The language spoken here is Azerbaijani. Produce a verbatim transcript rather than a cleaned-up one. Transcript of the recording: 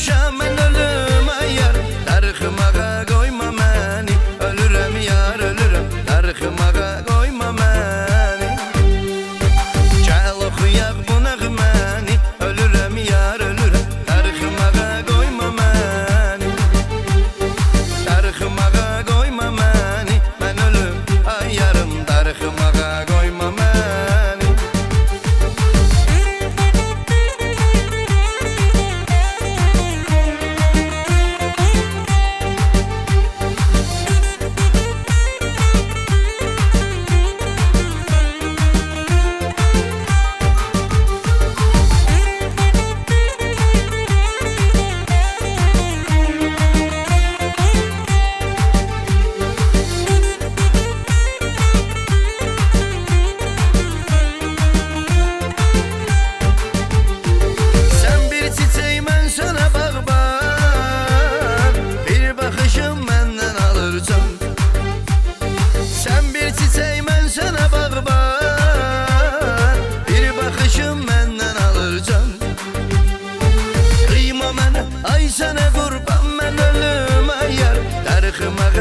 düşəm mən ölümə yar, darıxmağa qoyma məni. Ölürəm yar, ölürəm, darıxmağa qoyma məni. Gəl oxuyaq bu nəğməni. Ölürəm yar, ölürəm, darıxmağa qoyma məni. Darıxmağa qoyma məni. Mən ölüm, ay yarım, darıxmağa qoyma məni. Sən bir çiçək, mən sənə bağban, bir baxışım məndən alırcan. Qıyma mənə, ay sənə qurban, mən ölüm ay yar, darıxma